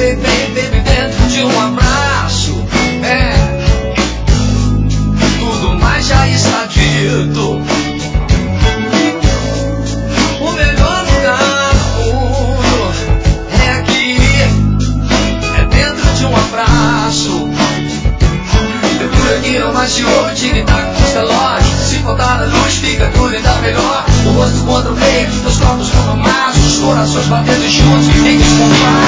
baby, dentro de um abraço. Tudo mais já está dito. O melhor lugar do mundo é aqui, é dentro de um abraço. Procura aqui não mais se ouve tic-tac dos relógios. Se faltar a luz fica tudo ainda melhor. O rosto contra o peito, os corpos como machos, os corações batendo juntos em descompasso.